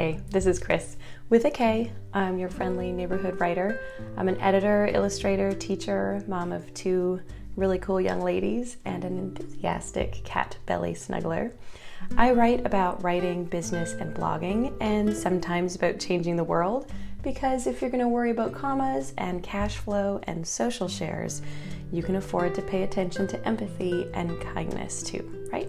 Hey, this is Chris with a K. I'm your friendly neighborhood writer. I'm an editor, illustrator, teacher, mom of two really cool young ladies, and an enthusiastic cat belly snuggler. I write about writing, business, and blogging, and sometimes about changing the world, because if you're going to worry about commas and cash flow and social shares, you can afford to pay attention to empathy and kindness too, right?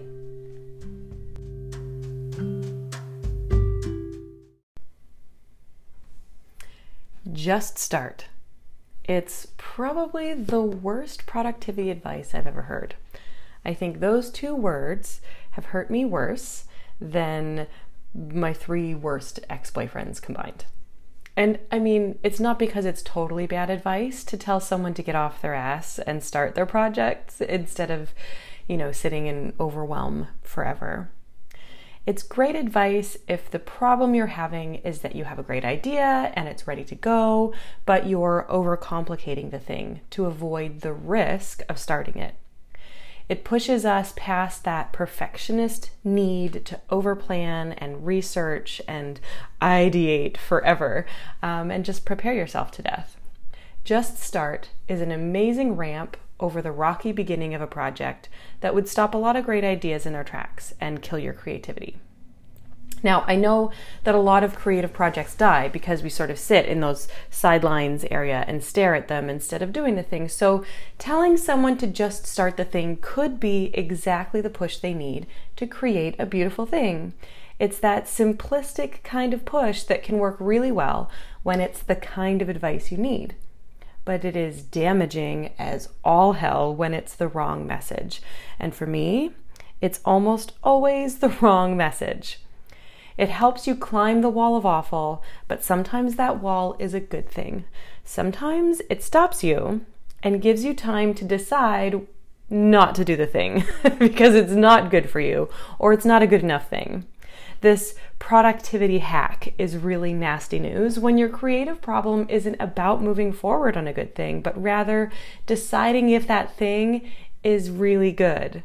Just start. It's probably the worst productivity advice I've ever heard. I think those two words have hurt me worse than my three worst ex-boyfriends combined. And I mean, it's not because it's totally bad advice to tell someone to get off their ass and start their projects instead of, sitting in overwhelm forever. It's great advice if the problem you're having is that you have a great idea and it's ready to go, but you're overcomplicating the thing to avoid the risk of starting it. It pushes us past that perfectionist need to overplan and research and ideate forever, and just prepare yourself to death. Just start is an amazing ramp over the rocky beginning of a project that would stop a lot of great ideas in their tracks and kill your creativity. Now, I know that a lot of creative projects die because we sort of sit in those sidelines area and stare at them instead of doing the thing. So telling someone to just start the thing could be exactly the push they need to create a beautiful thing. It's that simplistic kind of push that can work really well when it's the kind of advice you need. But it is damaging as all hell when it's the wrong message. And for me, it's almost always the wrong message. It helps you climb the wall of awful, but sometimes that wall is a good thing. Sometimes it stops you and gives you time to decide not to do the thing because it's not good for you or it's not a good enough thing. This productivity hack is really nasty news when your creative problem isn't about moving forward on a good thing, but rather deciding if that thing is really good.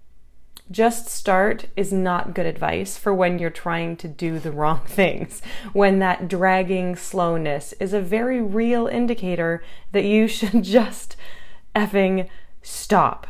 Just start is not good advice for when you're trying to do the wrong things, when that dragging slowness is a very real indicator that you should just effing stop.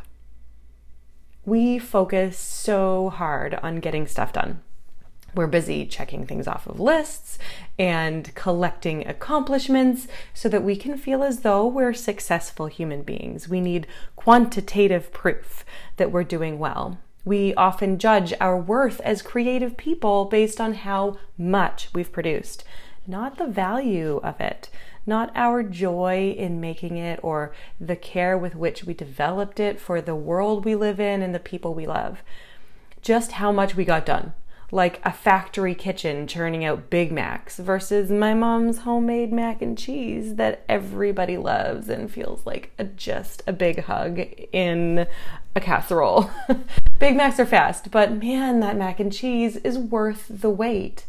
We focus so hard on getting stuff done. We're busy checking things off of lists and collecting accomplishments so that we can feel as though we're successful human beings. We need quantitative proof that we're doing well. We often judge our worth as creative people based on how much we've produced, not the value of it, not our joy in making it or the care with which we developed it for the world we live in and the people we love. Just how much we got done. Like a factory kitchen churning out Big Macs versus my mom's homemade mac and cheese that everybody loves and feels like just a big hug in a casserole. Big Macs are fast, but man, that mac and cheese is worth the wait.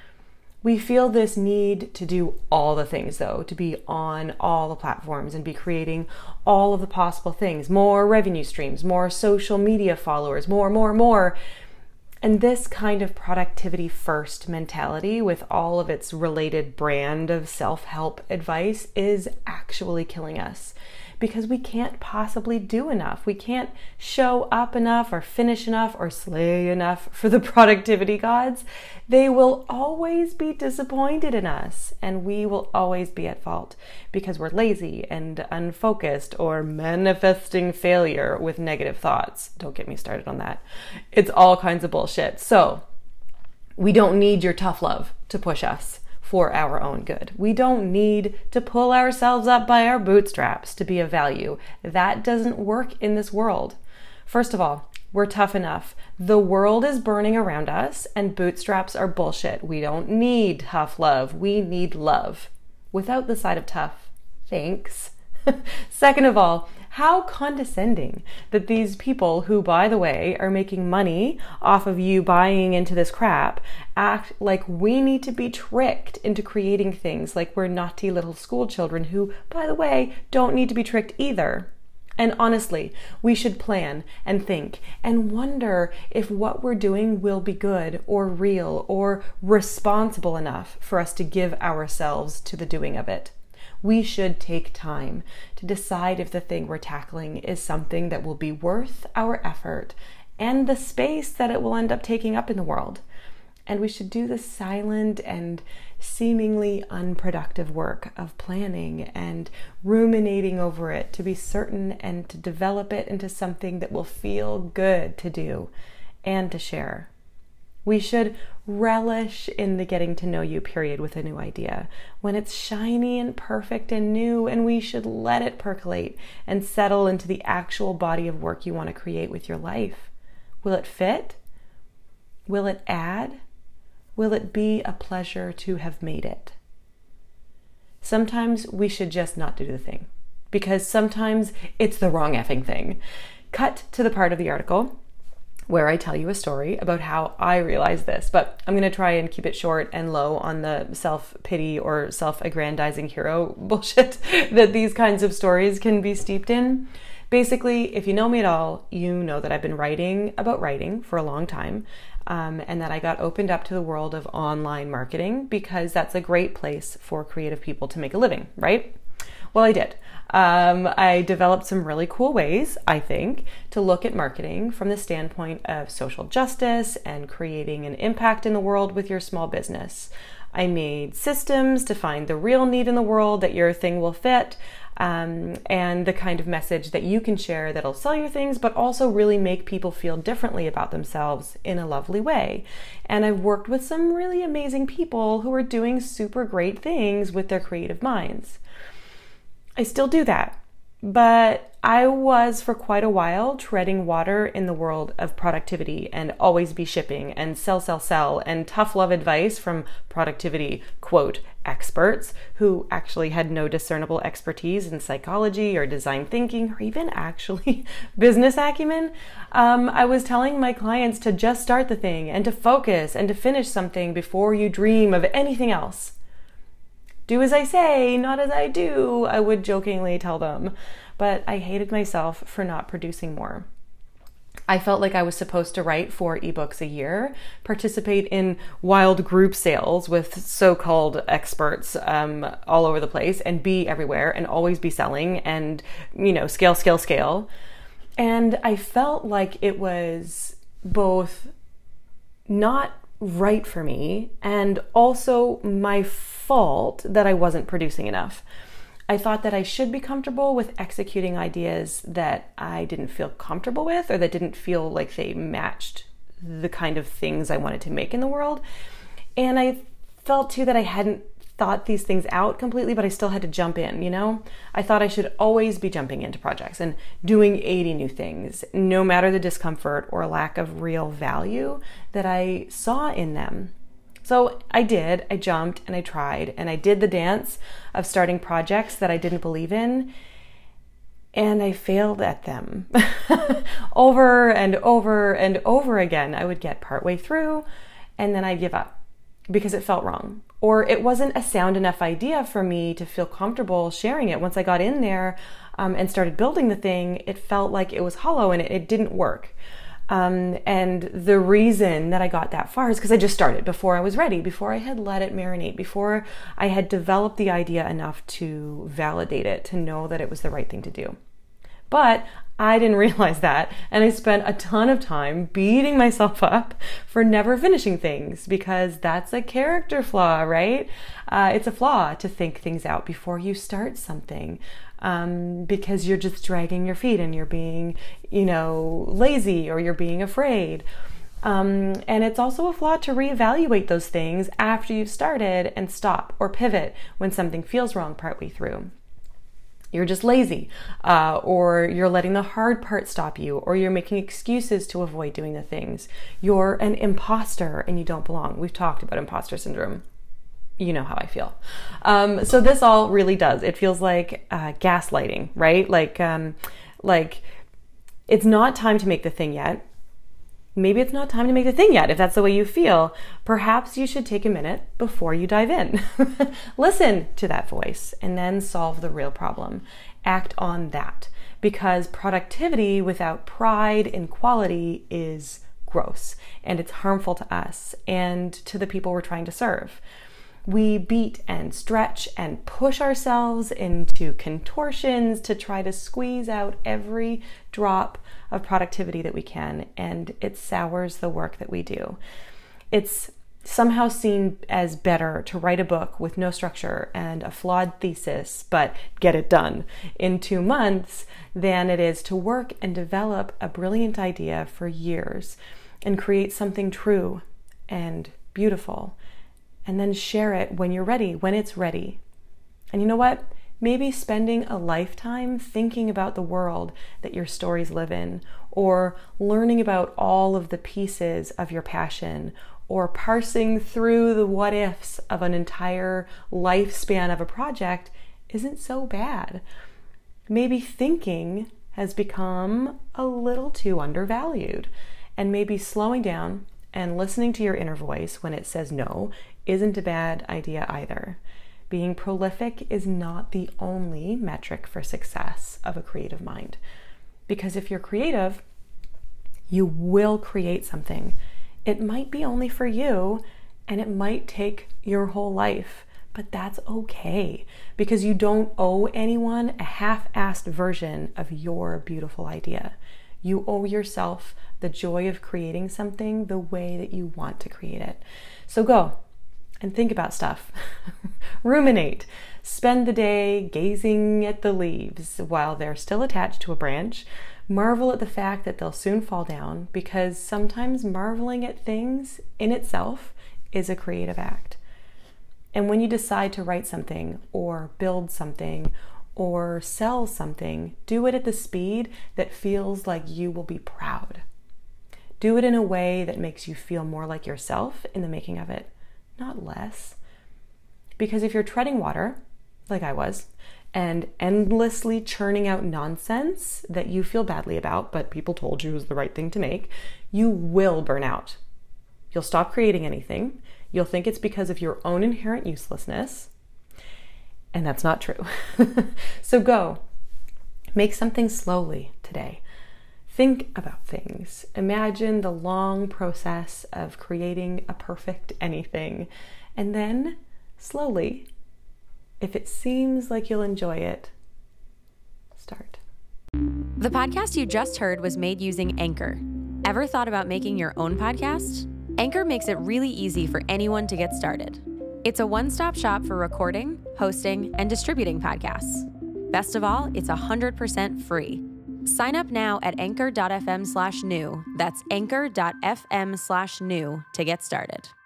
We feel this need to do all the things though, to be on all the platforms and be creating all of the possible things, more revenue streams, more social media followers, more. And this kind of productivity first mentality with all of its related brand of self-help advice is actually killing us because we can't possibly do enough. We can't show up enough or finish enough or slay enough for the productivity gods. They will always be disappointed in us and we will always be at fault because we're lazy and unfocused or manifesting failure with negative thoughts. Don't get me started on that. It's all kinds of bullshit. So we don't need your tough love to push us for our own good. We don't need to pull ourselves up by our bootstraps to be of value. That doesn't work in this world. First of all, we're tough enough. The world is burning around us and bootstraps are bullshit. We don't need tough love. We need love. Without the side of tough. Thanks. Second of all, how condescending that these people who, by the way, are making money off of you buying into this crap act like we need to be tricked into creating things like we're naughty little school children who, by the way, don't need to be tricked either. And honestly, we should plan and think and wonder if what we're doing will be good or real or responsible enough for us to give ourselves to the doing of it. We should take time to decide if the thing we're tackling is something that will be worth our effort and the space that it will end up taking up in the world. And we should do the silent and seemingly unproductive work of planning and ruminating over it to be certain and to develop it into something that will feel good to do and to share. We should relish in the getting to know you period with a new idea when it's shiny and perfect and new, and we should let it percolate and settle into the actual body of work you want to create with your life. Will it fit? Will it add? Will it be a pleasure to have made it? Sometimes we should just not do the thing, because sometimes it's the wrong effing thing. Cut to the part of the article where I tell you a story about how I realized this, but I'm going to try and keep it short and low on the self-pity or self-aggrandizing hero bullshit that these kinds of stories can be steeped in. Basically, if you know me at all, you know that I've been writing about writing for a long time. And that I got opened up to the world of online marketing because that's a great place for creative people to make a living, right? Well, I did. I developed some really cool ways, I think, to look at marketing from the standpoint of social justice and creating an impact in the world with your small business. I made systems to find the real need in the world that your thing will fit, and the kind of message that you can share that'll sell your things, but also really make people feel differently about themselves in a lovely way. And I've worked with some really amazing people who are doing super great things with their creative minds. I still do that, but I was for quite a while treading water in the world of productivity and always be shipping and sell and tough love advice from productivity, quote, experts who actually had no discernible expertise in psychology or design thinking or even actually business acumen. I was telling my clients to just start the thing and to focus and to finish something before you dream of anything else. Do as I say, not as I do, I would jokingly tell them. But I hated myself for not producing more. I felt like I was supposed to write 4 ebooks a year, participate in wild group sales with so-called experts all over the place, and be everywhere and always be selling and, scale. And I felt like it was both not right for me and also my fault that I wasn't producing enough. I thought that I should be comfortable with executing ideas that I didn't feel comfortable with or that didn't feel like they matched the kind of things I wanted to make in the world. And I felt too that I hadn't thought these things out completely, but I still had to jump in, I thought I should always be jumping into projects and doing 80 new things, no matter the discomfort or lack of real value that I saw in them. So I jumped and I tried and I did the dance of starting projects that I didn't believe in, and I failed at them over and over and over again. I would get partway through and then I'd give up because it felt wrong, or it wasn't a sound enough idea for me to feel comfortable sharing it. Once I got in there and started building the thing, it felt like it was hollow and it didn't work. And the reason that I got that far is because I just started before I was ready, before I had let it marinate, before I had developed the idea enough to validate it, to know that it was the right thing to do. But I didn't realize that, and I spent a ton of time beating myself up for never finishing things, because that's a character flaw, right? It's a flaw to think things out before you start something. Because you're just dragging your feet and you're being, lazy, or you're being afraid. And it's also a flaw to reevaluate those things after you've started and stop or pivot when something feels wrong partway through. You're just lazy, or you're letting the hard part stop you, or you're making excuses to avoid doing the things. You're an imposter and you don't belong. We've talked about imposter syndrome. You know how I feel. So this all really does. It feels like gaslighting, right? Like it's not time to make the thing yet. Maybe it's not time to make the thing yet, if that's the way you feel. Perhaps you should take a minute before you dive in. Listen to that voice and then solve the real problem. Act on that. because productivity without pride in quality is gross, and it's harmful to us and to the people we're trying to serve. We beat and stretch and push ourselves into contortions to try to squeeze out every drop of productivity that we can, and it sours the work that we do. It's somehow seen as better to write a book with no structure and a flawed thesis, but get it done in 2 months, than it is to work and develop a brilliant idea for years and create something true and beautiful, and then share it when you're ready, when it's ready. And you know what? Maybe spending a lifetime thinking about the world that your stories live in, or learning about all of the pieces of your passion, or parsing through the what ifs of an entire lifespan of a project isn't so bad. Maybe thinking has become a little too undervalued, and maybe slowing down and listening to your inner voice when it says no isn't a bad idea either. Being prolific is not the only metric for success of a creative mind. Because if you're creative, you will create something. It might be only for you, and it might take your whole life, but that's okay, because you don't owe anyone a half-assed version of your beautiful idea. You owe yourself the joy of creating something the way that you want to create it. So go and think about stuff. Ruminate. Spend the day gazing at the leaves while they're still attached to a branch. Marvel at the fact that they'll soon fall down, because sometimes marveling at things in itself is a creative act. And when you decide to write something or build something or sell something, do it at the speed that feels like you will be proud. Do it in a way that makes you feel more like yourself in the making of it, not less. Because if you're treading water, like I was, and endlessly churning out nonsense that you feel badly about, but people told you was the right thing to make, you will burn out. You'll stop creating anything. You'll think it's because of your own inherent uselessness, and that's not true. So go, make something slowly today. Think about things. Imagine the long process of creating a perfect anything, and then slowly, if it seems like you'll enjoy it, start. The podcast you just heard was made using Anchor. Ever thought about making your own podcast? Anchor makes it really easy for anyone to get started. It's a one-stop shop for recording, hosting, and distributing podcasts. Best of all, it's 100% free. Sign up now at anchor.fm/new. That's anchor.fm/new to get started.